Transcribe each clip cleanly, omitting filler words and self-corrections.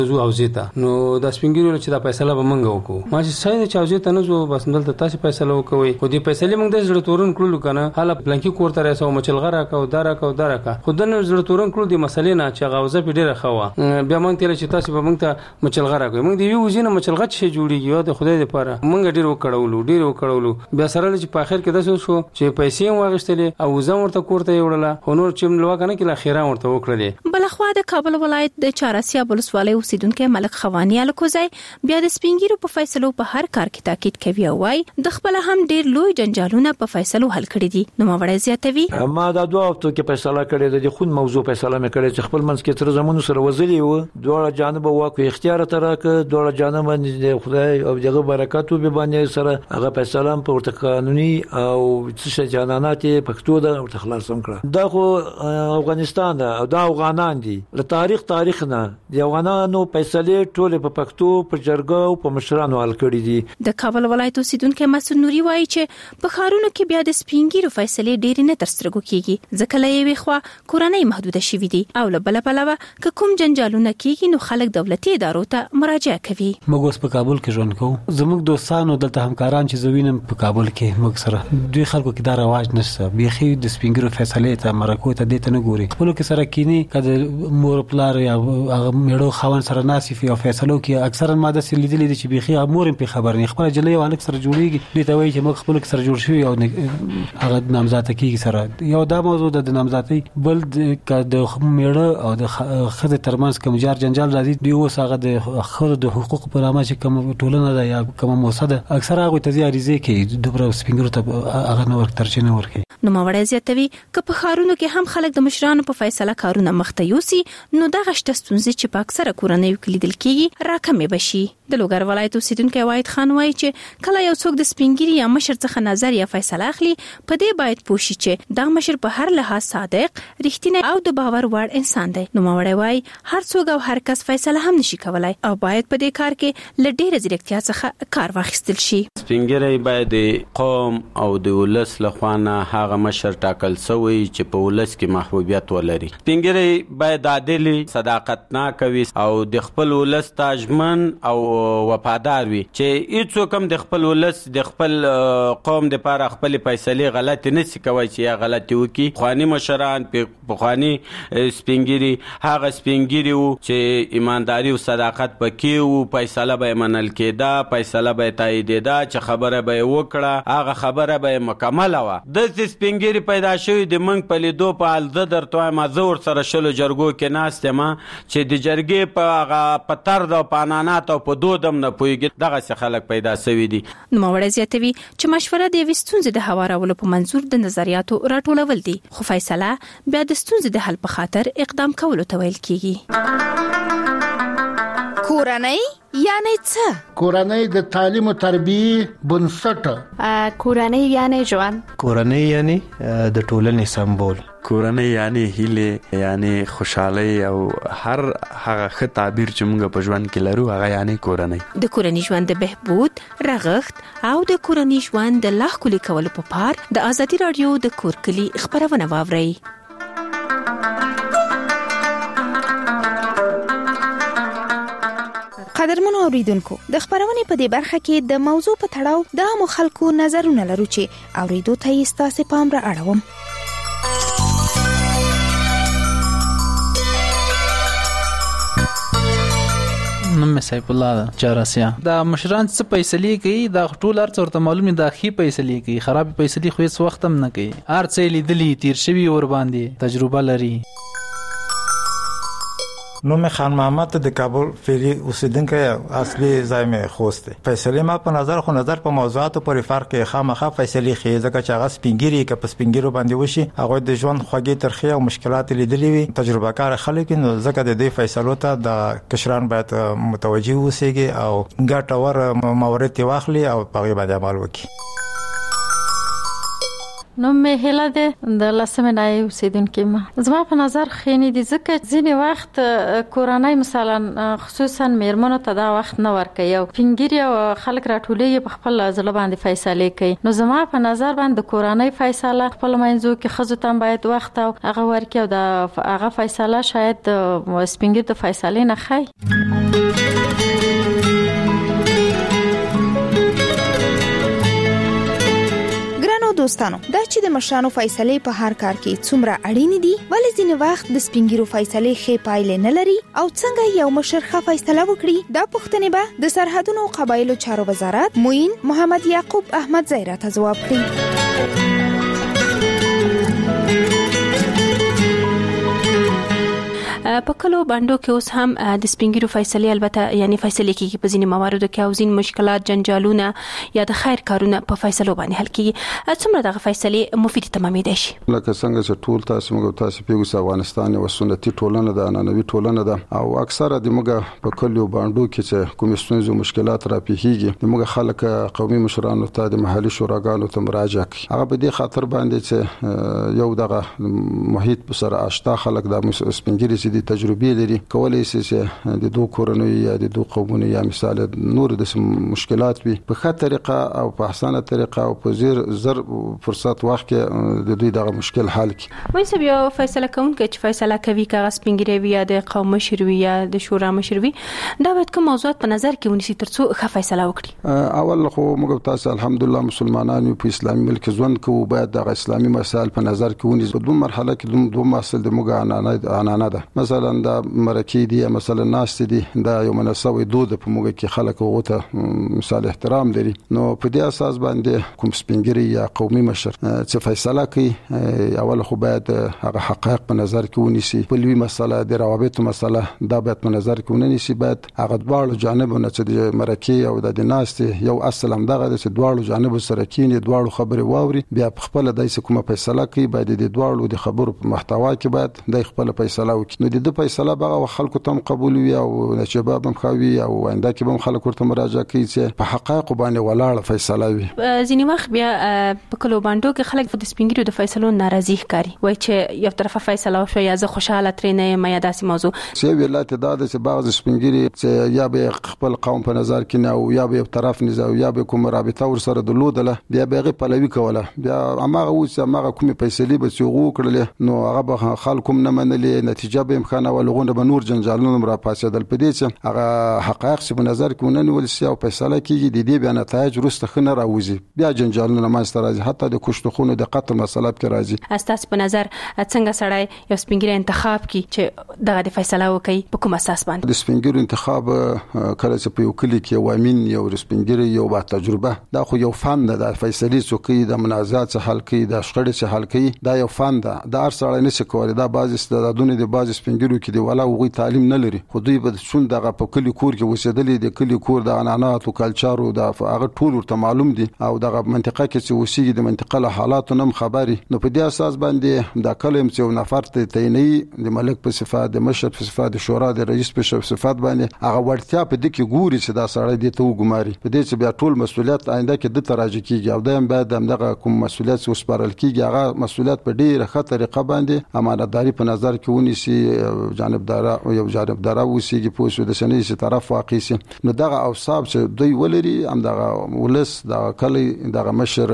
زو اوزیتا نو د سپینګیرو چې دا فیصله به منګو وکړو ما چې ساید چې اوزیتا نه زو بس دلته تاسو فیصله وکوي خو دې فیصله موږ د زړه تورن کړلو کنه حالا پلانکی کور ته راسو مچلغه راکاو دارا خدانه زړه تورن کړو د مسلې نه چې غوزه په ډیره خوا بیا موږ ته چې تاسو به موږ ته مچلغه راکوي موږ دی یو ځینه مچلغه چې جوړیږي د خدای لپاره موږ ډیر وکړو بیا سره چې په اخر کې داسو شو چې پیسې واغښتلې او زم ورته کوړته یوړله هنور چې ملوا کنه کې لا خیره ورته وکړلې بلخوا د کابل ولایت د چارسیا ولسوالۍ اوسیدونکو ملک خوانی الکوزای بیا د سپینګیرو په فیصلو په هر کار کې تاکید کوي او وايي د خپل هم ډیر لوی جنجالونه په فیصلو حل کړي دي نو موړی زیاتوي ما دا دوه هفتو کې فیصله کړې د خود موضوع فیصله مې کړې چې خپل منځ کې تر زمونو سره وزلي و دوه جانب واکو اختیار ترک دوه جانب د خدای او دغه برکات به باندې سره هغه فیصله په قانوني او څه جنانات پښتو د خلاصم کړه دا خو افغانستان او دا افغانان دي له تاریخ نه د افغانانو فیصله ټول په پښتو په جرګه او په مشرانو حل کړي دي د کابل ولایت اوسیدونکو مسعود نوري وایي چې په خارونو کې بیا د سپینګیرو فیصله ډېر نه ترسترګو کیږي ځکه له یوې خوا کورنۍ محدوده شوي دي او له بل پلوه که کوم جنجالونه کیږي نو خلک دولتي ادارو ته مراجعه کوي موږ اوس په کابل کې ژوند کوو زموږ دوستانو دلته همکاران چې زوینم په کابل کې موږ سره دوی خلکو کې دا رواج نشته بيخي د سپینګیرو فیصله ته مرکو ته دته نه ګوري خپل کې سره کینی کله مور پلار یا میړو خوان سره ناسفي او فیصلو کې اکثرا ماده سې لیدلې چې بيخي مور په خبر نه خپل جلې والک سره جوړیږي دوی ته وایي چې موږ خپل کې سره جوړ شوی او هغه نامزاده کیږي سره یو دا موضوع د نامزادۍ بل د میړه او د خزه ترمنځ کوم جنجال راځي دوی اوس هغه د خزه د حقوق پر عامه چې کوم ټولنه ده یا کوم موسسه اکثر هغه ته زیاريزه کې دوبره سپینګرو ته هغه نور ترجمه ورکړي نو موړی زیاتوي که په خارونو کې هم خلک د مشرانو په فیصله کارونه مخته یوسي نو دغه شته ستونزې چې په اکثره کورنیو کې لیدل کېږي راکمې بشي د لوګر ولایت اوسیدونکو وحید خان وایي چې کله یو څوک د سپینګیري یا مشر څخه نظر یا فیصله اخلي په دې باید پوه شي چې دا مشر په هر لحاظ صادق رښتینی او د باور وړ انسان دی نو موړی وایي هر څوک او هر کس فیصله هم نشي کولای او باید په دې کار کې له ډېرې ځیرکتیا څخه کار واخیستل شي سپینګیري باید قوم او د ولس لخوا نه هغه مشر ټاکل شوی چې په ولس کې محبوبیت ولري سپینګیري باید عادل صداقتناک وي او د خپل ولس تاجمن او وفادار وي چې هیڅوک هم د خپل ولس د خپل قوم د لپاره خپل فیصله غلطي نه سي کوي چې یا غلطي وکي خواني مشران په خواني سپینګيري هغه سپینګيري چې ایمانداري او صداقت پکې وو فیصله به منل کېده فیصله به تاییدېده چې خبره به وکړه هغه خبره به مکمله وه د سپینګيري پیدا شوی د منګ په لیدو په حال د درته ما زور سره شلو جرګو کې ناست ما چې د جرګې په هغه پتر د پانانات او په دودم نه پويږي دغه څه خلک پیدا شوی دي نو موړی زیاتوي چې مشوره د وستونځ د هوارولو په منظور د نظریاتو راټولول دي خو فیصله بیا د ستونزې د حل په خاطر اقدام کولو ته ویل کیږي کورنۍ یعنی څه کورنۍ د تعلیم او تربیه بنسټ کورنۍ یعنی ژوند کورنۍ یعنی د ټولنې سمبول کورنۍ یعنی هیله یعنی خوشحالي او هر هغه ښه تعبیر چې موږ په ژوند کې لرو هغه یعنی کورنۍ د کورنۍ ژوند د بهبود رغښت او د کورنۍ ژوند د لا ښکلي کولو په پار د ازادي رادیو د کورکلي خبرونه واورئ قدرمنو اوریدونکو د خبرونې په دې برخه کې د موضوع په تړاو د عامو خلکو نظرونه لرو چې اوریدو ته یې ستاسو پام را اړوم نوم سیف الله چارسیا دا مشران څه فیصله کوي دا ټول ارڅ ورته معلومه دا خي فیصله کوي خراب فیصله خو هیڅ وخت هم نه کوي ارڅ لیدلی تیر شوی ور باندې تجربه لري نوم خان محمد د کابل فعلی اوسیدونکو اصلي ځای مې خوست فیصله ما په نظر په موضوعاتو پورې فرق کې خامخا فیصله خي ځکه چې هغه سپینګيري کې په سپینګيرو باندې وشي هغه د ژوند خوږی ترخی او مشکلات لیدلې وي تجربه کار خلک نو ځکه د دې فیصلو ته د کشران باید متوجي اوسېږي او ګټور موارد واخلي او په هغه باندې عمل وکړي نو مې هله ده د لسمه نای اوسیدونکو ما زما په نظر خېنی دي ځکه ځینې وخت کورنۍ مثلا خصوصا میرمنو ته دا وخت نه ورکوي او فنګری او خلک راټولې په خپل ځل باندې فیصله کوي. نو زما په نظر باندې کورنۍ فیصله خپل منځو کې خزو ته باید وخت او هغه ورکوي او د هغه فیصله شاید سپینګری د فیصله نه خای. دوستانو دا چې د مشرانو فیصله په هر کار کې څومره اړین دي ولې ځینې وخت د سپینګیرو فیصله ښه پایله نه لري او څنګه یو مشر ښه فیصله وکړي دا پوښتنې به د سرحدونو قبایلو چارو وزارت موین محمد یعقوب احمد زیرا ته ځواب کړی. په کلو باندې کې اوس هم د سپینګیرو فیصله البته یعنی فیصله کیږي په ځینې مواردو کې او ځین مشکلات جنجالونه یا د خیر کارونه په فیصلو باندې حل کیږي. څومره دغه فیصله مفید تمامېدای شي؟ لکه څنګه چې ټول تاسو پیغو افغانستان یو سنتي ټولنه ده، عنعنوي ټولنه ده او اکثره د موږ په کلو باندې کې چې کوم ستونزې مشکلات راپېږي د موږ خلک قومي مشرانو ته د محلي شوراګانو ته مراجعه کوي. هغه په دې خاطر باندې چې یو دغه محیط په سره آشنا خلک د سپینګیري د تجربه لري کولای شي چې د دوه کورنۍ یا د دوه قومونو یا مثال نور د مشکلات وي په ښه طریقه او په احسانه طریقه او په زر فرصت وخت کې د دوی دغه مشکل حل کړي. وایي چې یو فیصله کوونکی چې فیصله کوي کاغذ سپینګری وي یا د قوم مشر وي یا د شورا مشر وي دا باید کوم موضوعات په نظر کې ونیسي ترڅو ښه فیصله وکړي. اول خو موږ تاسو الحمدلله مسلمانانو په اسلامي ملک ژوند کوو باید د اسلامي مسایل په نظر کې ونیسو. په دوه مرحله کې دوه مسایل د موږ عنعنه ده مثلا دا مرکې دي مثلا ناس دي دا یو مناسبه دود په موږ کې خلک وته مثال احترام لري. نو په دې اساس باندې کوم سپینګری یا قومي مشر چې فیصله کوي اول خو باید هغه حقایق په نظر کې ونیسي. په لوی مسله د روابط مسله دا باید په نظر کې ونیسي. باید هغه دواړو جانبونو چې د مرکې او د ناس یو اصل هم دغه چې دواړو جانبو سره کینی دواړو خبرې واوري بیا په خپل دایسه کومه فیصله کوي باید د دواړو د خبرو په محتوا کې باید د خپل فیصله وکړي. نو د فیصله بغه خلکو ته قبول وي او نشبه هم خوي او آینده کې هم خلکو ورته مراجعه کوي چې په حقایق باندې ولاړ فیصله وي. ځینې وخت بیا په کلو باندې کې خلک د سپینګریو د فیصلو ناراضي ښکاري وایي چې یو طرفه فیصله وشو یا زه خوشاله ترې نه یم یا داسې موضوع چې ویلات دا چې بعض سپینګری چې یا به خپل قوم په نظر کې نه او یا به یو طرف نه یا به کوم رابطه ور سره درلودله بیا به پلوي کوله بیا هغه هغه کومه فیصله به چې وو کړل نو هغه به خلکو نه منلې نتیجه به امکان ولغونه به نور جنجالونه را پاسېدل. په دې چې هغه حقایق په نظر کې ونیول شي او فیصله کیږي د دې بیا نتایج وروسته خنه راوځي بیا جنجالونه ماسته راځي حتی د کشتخونو د قتل مسله کې راځي. اساس په نظر څنګه سړی یو سپینګری انتخاب کی چې دغه د فیصله وکړي په کوم اساس باندې؟ د سپینګری انتخاب کله چې په یو کلی کې یو امین یو سپینګری یو با تجربه دا خو یو فن ده د فیصلې څوکۍ د منازعات حل کوي د شخړې څخه حل کوي دا یو فن ده د هر سړی نشي کولای دا بعض استعدادونه د بعض سپینګریو کې دی ولا وغوي تعلیم نه لري خو دوی به څون دغه په کلی کور کې وسیدلې د کلی کور د عنعنات او کلچر او د هغه ټول ورته معلوم دي او دغه منطقه کې چې وسیږي د منطقه له حالاتو نم خبري. نو په دې اساس باندې د کلم چې نفر ته تعیني د ملک په صفات د مشر په صفات د شورا د رئیس په صفات باندې هغه ورتیا په دې کې ګوري چې دا سړی دې ته وګماري په دې چې بیا ټول مسولیت آینده کې د تراجع کیږي او دایم باید دغه کوم مسولیت وسپارل کیږي هغه مسولیت په ډیره ښه طریقه باندې امانتداري په نظر کې ونیسي جانبدار او یو جانبدار اوسېږي په وسو د سنې چې طرف واقع شي. نو دغه اوصاف چې دوی ولري هم دغه ولس دغه کلی دغه مشر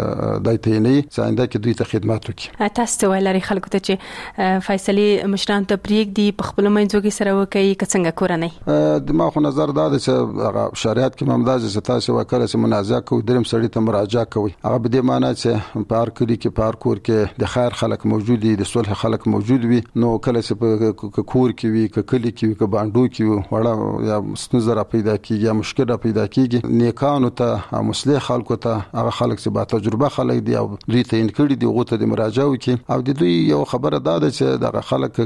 دای ته نه څنګه کې دوی ته خدمات وکړي. تاسو ولري خلکو ته چې فیصله مشران ته پریک دی په خپل منځو کې سره وکړي څنګه کورنۍ د ما خو نظر دا دی چې هغه شریعت کې ممتاز چې تاسو وکړه چې منازعه کوي دریم سړی ته مراجعه کوي هغه به د معنی چې په هر کلی کې په هر کور کې د خیر خلک موجود دي د صلح خلک موجود وي. نو کله چې په کور کې وي کلی کې وي باندې کې وړه یا ستونزه را پیدا کیږي یا مشکل را پیدا کیږي نیکانو ته مصلح خلکو ته هغه خلک چې با تجربه خلک دي او دوی ته انکړي دي غوته د مراجعه وکي او د دوی یو خبره ده چې دغه خلک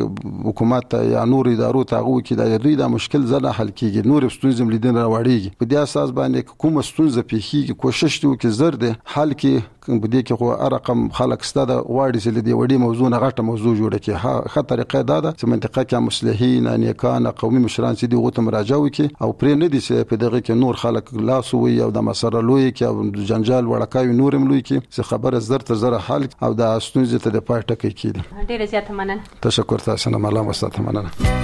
حکومت یا نور ادارو ته غوي د دوی د مشکل زله حل کیږي نور ستونزې ملیدن راوړيږي. په دې اساس باندې کوم ستونزه پیخيږي کوشش کوي چې زر ده حل کې په دې کې خو رقم خلک ستاده واړي چې د وړي موضوع نه غټه موضوع جوړه کی ښه طریقه دا ده چې منطقه کې مصلحین نیکان قومي مشران چې دی غوته مراجعه وکي او پرې نه دي چې په دغه کې نور خلک لاس وي او د مسره لوی کې او جنجال وړکاوي نورم لوی کې چې خبره زر تر زر حل او د استونزه ته د پای ټکی کیږي. ډیره زیاته مننه. تشکر تاسو نه مالا مستته مننه.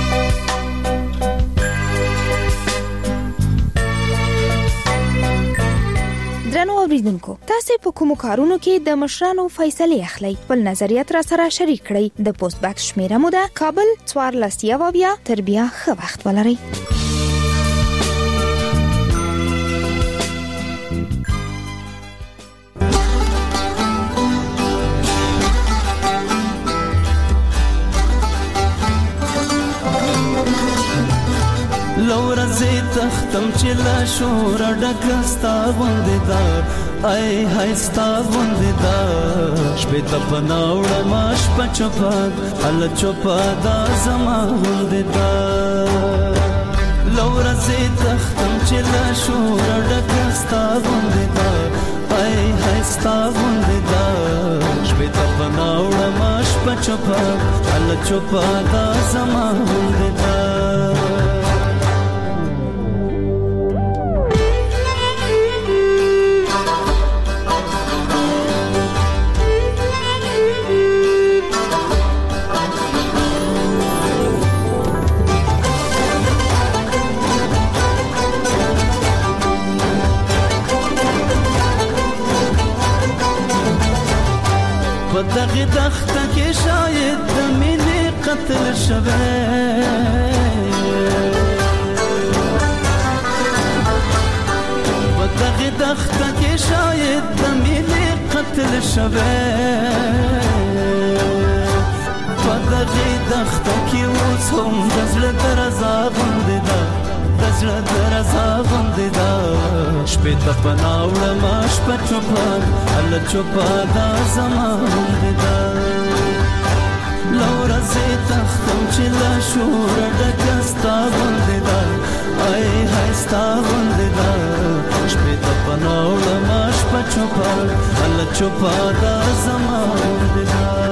درنو اوریدونکو، تاسو په کومو کارونو کې د مشرانو فیصله اخلي؟ خپل نظریات را سره شریک کړئ. د پوسټ باکس شمیره مو ده کابل 14 تر بیا ښه وخت ولرئ. لورزی تختم چې لا شور ډکستا غوندې دا ای هاي ستا غوندې دا شپې ته پناوړه ماش پچپا ال چوپا دا زما غوندې دا لورزی تختم چې لا شور ډکستا غوندې دا ای هاي ستا غوندې دا شپې ته پناوړه ماش پچپا ال چوپا دا زما غوندې دا دغه دخته کې شاید د مینې قتل شوه په دغه دخته کې شاید د مینې قتل شوه په دغه دخته کې اوس هم د زړه درزا غوندې ده د زړه درزا غوندې ده شپې ته پناوړه ما شپه چوپه هله چوپه دا زما غوندې ده له ورځې تختم چې له شوره ډکه ستا غوندې ده ای های ستا غوندې ده شپې ته پناوړه ما شپه چوپه هله چوپه دا زما غوندې ده